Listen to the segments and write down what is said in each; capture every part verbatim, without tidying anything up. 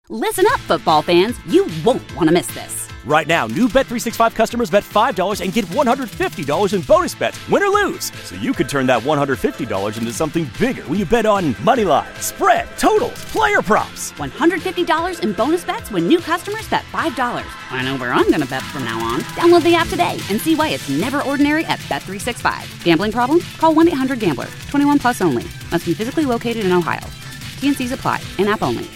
Listen up, football fans. You won't want to miss this. Right now, new Bet three sixty-five customers bet five dollars and get one hundred fifty dollars in bonus bets, win or lose. So you could turn that one hundred fifty dollars into something bigger when you bet on money line, spread, totals, player props. one hundred fifty dollars in bonus bets when new customers bet five dollars. I know where I'm going to bet from now on. Download the app today and see why it's never ordinary at Bet three sixty-five. Gambling problem? Call one eight hundred gambler. twenty-one plus only. Must be physically located in Ohio. T N Cs apply. In-app only.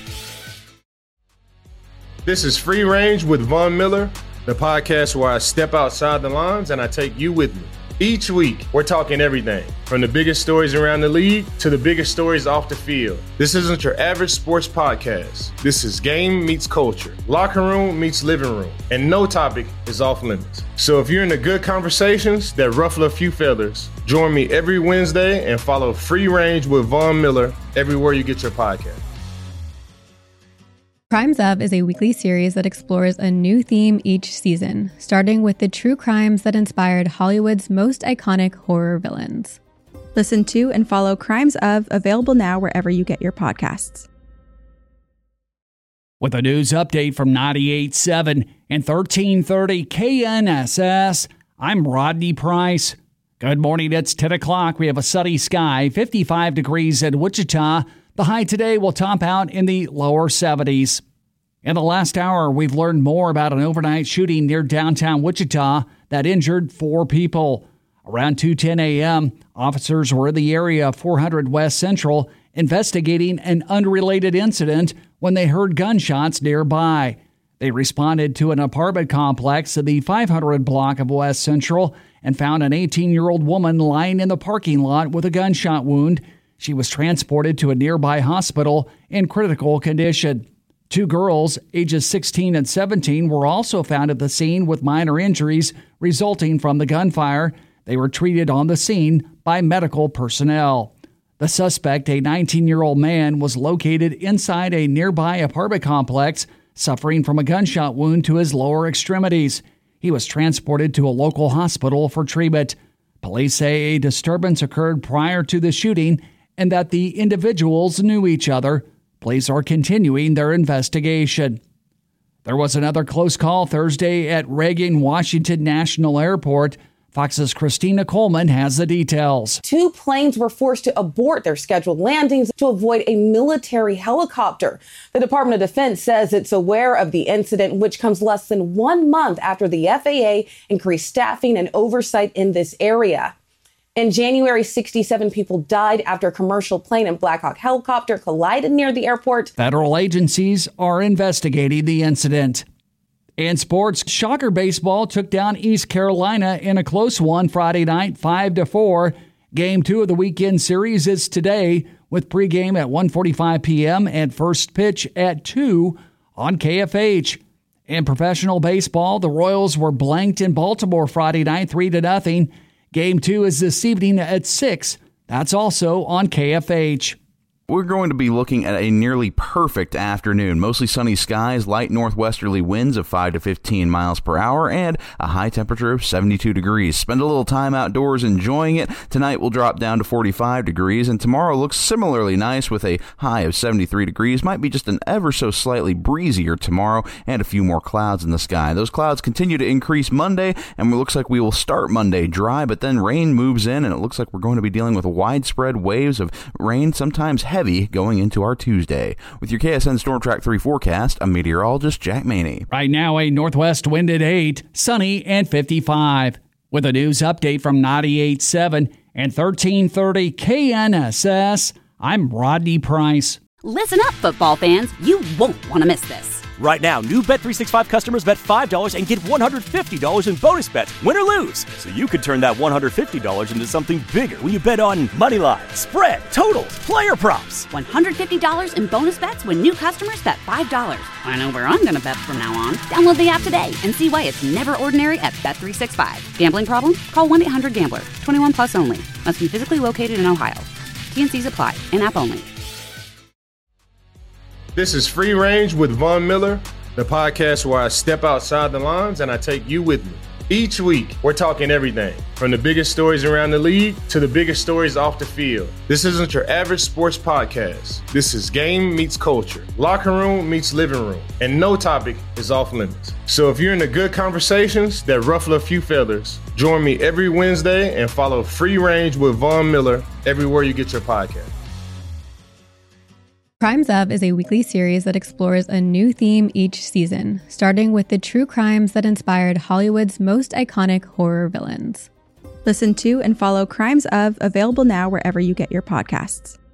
This is Free Range with Von Miller, the podcast where I step outside the lines and I take you with me. Each week, we're talking everything, from the biggest stories around the league to the biggest stories off the field. This isn't your average sports podcast. This is game meets culture, locker room meets living room, and no topic is off limits. So if you're into good conversations that ruffle a few feathers, join me every Wednesday and follow Free Range with Von Miller everywhere you get your podcast. Crimes Of is a weekly series that explores a new theme each season, starting with the true crimes that inspired Hollywood's most iconic horror villains. Listen to and follow Crimes Of, available now wherever you get your podcasts. With a news update from ninety-eight point seven and thirteen thirty K N S S, I'm Rodney Price. Good morning, it's ten o'clock. We have a sunny sky, fifty-five degrees in Wichita. The high today will top out in the lower seventies. In the last hour, we've learned more about an overnight shooting near downtown Wichita that injured four people. Around two ten a.m., officers were in the area of four hundred West Central investigating an unrelated incident when they heard gunshots nearby. They responded to an apartment complex in the five hundred block of West Central and found an eighteen-year-old woman lying in the parking lot with a gunshot wound. She was transported to a nearby hospital in critical condition. Two girls, ages sixteen and seventeen, were also found at the scene with minor injuries resulting from the gunfire. They were treated on the scene by medical personnel. The suspect, a nineteen-year-old man, was located inside a nearby apartment complex, suffering from a gunshot wound to his lower extremities. He was transported to a local hospital for treatment. Police say a disturbance occurred prior to the shooting and that the individuals knew each other. Police are continuing their investigation. There was another close call Thursday at Reagan Washington National Airport. Fox's Christina Coleman has the details. Two planes were forced to abort their scheduled landings to avoid a military helicopter. The Department of Defense says it's aware of the incident, which comes less than one month after the F A A increased staffing and oversight in this area. In January, sixty-seven people died after a commercial plane and Black Hawk helicopter collided near the airport. Federal agencies are investigating the incident. In sports, Shocker Baseball took down East Carolina in a close one Friday night, five to four. Game two of the weekend series is today, with pregame at one forty-five p.m. and first pitch at two on K F H. In professional baseball, the Royals were blanked in Baltimore Friday night, three to nothing. Game two is this evening at six. That's also on K F H. We're going to be looking at a nearly perfect afternoon. Mostly sunny skies, light northwesterly winds of five to fifteen miles per hour, and a high temperature of seventy-two degrees. Spend a little time outdoors enjoying it. Tonight will drop down to forty-five degrees, and tomorrow looks similarly nice with a high of seventy-three degrees. Might be just an ever so slightly breezier tomorrow, and a few more clouds in the sky. Those clouds continue to increase Monday, and it looks like we will start Monday dry, but then rain moves in, and it looks like we're going to be dealing with widespread waves of rain, sometimes heavy. Heavy going into our Tuesday. With your K S N Storm Track three forecast, I'm meteorologist Jack Maney. Right now, a northwest wind at eight, sunny and fifty-five. With a news update from ninety-eight point seven and thirteen thirty K N S S, I'm Rodney Price. Listen up, football fans. You won't want to miss this. Right now, new Bet three sixty-five customers bet five dollars and get one hundred fifty dollars in bonus bets, win or lose. So you could turn that one hundred fifty dollars into something bigger when you bet on money line, spread, totals, player props. one hundred fifty dollars in bonus bets when new customers bet five dollars. I know where I'm going to bet from now on. Download the app today and see why it's never ordinary at Bet three sixty-five. Gambling problem? Call one eight hundred gambler. twenty-one plus only. Must be physically located in Ohio. T N Cs apply. In-app only. This is Free Range with Von Miller, the podcast where I step outside the lines and I take you with me. Each week, we're talking everything from the biggest stories around the league to the biggest stories off the field. This isn't your average sports podcast. This is game meets culture, locker room meets living room, and no topic is off limits. So if you're into good conversations that ruffle a few feathers, join me every Wednesday and follow Free Range with Von Miller everywhere you get your podcast. Crimes Of is a weekly series that explores a new theme each season, starting with the true crimes that inspired Hollywood's most iconic horror villains. Listen to and follow Crimes Of, available now wherever you get your podcasts.